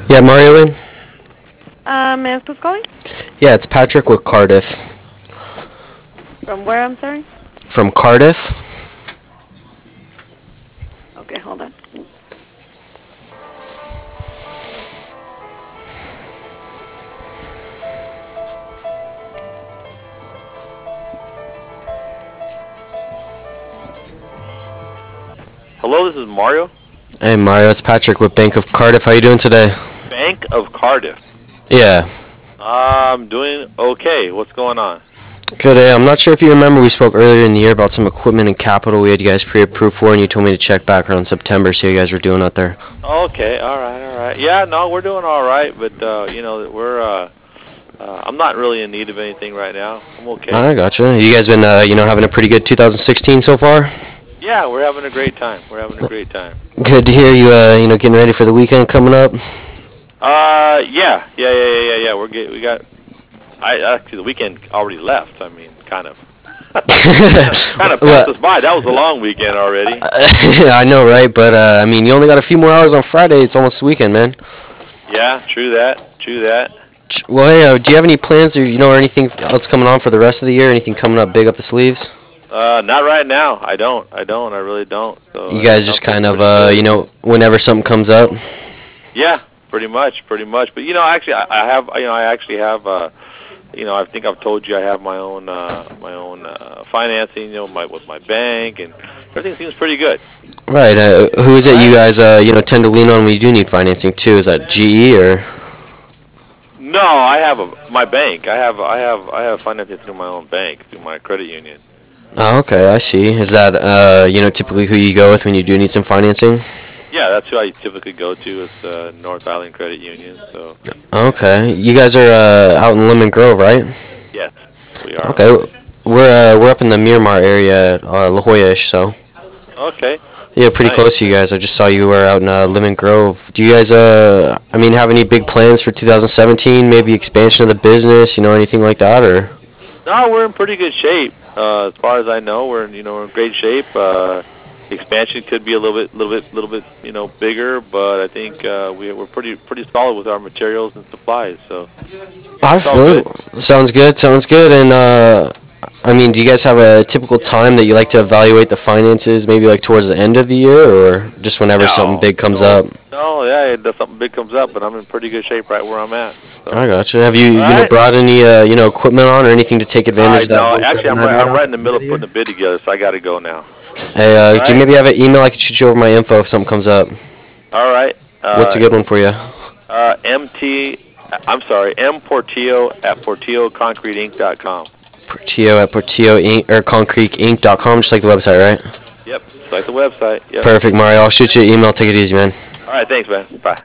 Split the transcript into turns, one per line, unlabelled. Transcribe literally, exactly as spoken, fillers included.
Yeah, Mario in?
Um, may I ask who's calling?
Yeah, it's Patrick with Cardiff.
From where, I'm sorry?
From Cardiff?
Okay, hold on.
Hello, this is Mario.
Hey, Mario, it's Patrick with Bank of Cardiff. How you doing today?
Bank of Cardiff.
Yeah.
I'm doing okay. What's going on?
Good. Hey, I'm not sure if you remember, we spoke earlier in the year about some equipment and capital we had you guys pre-approved for, and you told me to check back around September, see how you guys were doing out there.
Okay, all right, all right. Yeah, no, we're doing all right, but, uh, you know, we're, uh, uh, I'm not really in need of anything right now. I'm okay.
I gotcha. You guys been, uh, you know, having a pretty good two thousand sixteen so far?
Yeah, we're having a great time. We're having a great time.
Good to hear you, uh, you know, getting ready for the weekend coming up.
Uh, yeah, yeah, yeah, yeah, yeah, yeah. We're get, we got, I, actually, the weekend already left, I mean, kind of. kind of passed us by. That was a long weekend already.
I know, right? But, uh, I mean, you only got a few more hours on Friday. It's almost the weekend, man.
Yeah, true that, true that.
Well, hey, uh, do you have any plans or, you know, or anything else coming on for the rest of the year? Anything coming up big up the sleeves?
Uh, not right now. I don't. I don't. I really don't. So
you guys just kind of, uh, you know, whenever something comes up?
Yeah, pretty much, pretty much. But, you know, actually, I, I have, you know, I actually have, uh, you know, I think I've told you I have my own, uh, my own uh, financing, you know, my with my bank, and everything seems pretty good.
Right. Uh, who is it you guys, uh, you know, tend to lean on when you do need financing too? Is that G E or?
No, I have a my bank. I have, I have, I have financing through my own bank, through my credit union.
Oh, okay, I see. Is that, uh, you know, typically who you go with when you do need some financing?
Yeah, that's who I typically go to. Is uh, North Island Credit Union. So.
Okay, you guys are uh, out in Lemon Grove, right?
Yes, we are.
Okay, we're uh, we're up in the Miramar area, uh, La Jolla-ish, so.
Okay.
Yeah, pretty
nice.
close to you guys. I just saw you were out in uh, Lemon Grove. Do you guys, uh, I mean, have any big plans for two thousand seventeen? Maybe expansion of the business, you know, anything like that, or?
No, we're in pretty good shape. Uh, as far as I know, we're in, you know, we're in great shape. Uh, expansion could be a little bit, little bit, little bit, you know, bigger, but I think uh, we, we're pretty, pretty solid with our materials and supplies. So.
I feel it. Sounds good. Sounds good. And uh, I mean, do you guys have a typical time that you like to evaluate the finances? Maybe like towards the end of the year, or just whenever
no,
something big comes
no,
up?
No, yeah, if something big comes up, but I'm in pretty good shape right where I'm at. So.
I gotcha. Have you, you
right.
know, brought any, uh, you know, equipment on or anything to take advantage of that?
No, actually, I'm right, I'm right in the middle of putting the bid together, so I got to go now.
Hey, uh,
right.
do you maybe have an email I could shoot you over my info if something comes up?
All right. Uh,
What's a good one for you?
Uh, M T, I'm sorry, M Portillo at Portillo Concrete Inc dot com.
Portillo at Portillo Inc or Concrete Inc dot com, just like the website, right?
Yep, just like the website. Yep.
Perfect, Mario. I'll shoot you an email. Take it easy, man.
All right, thanks, man. Bye.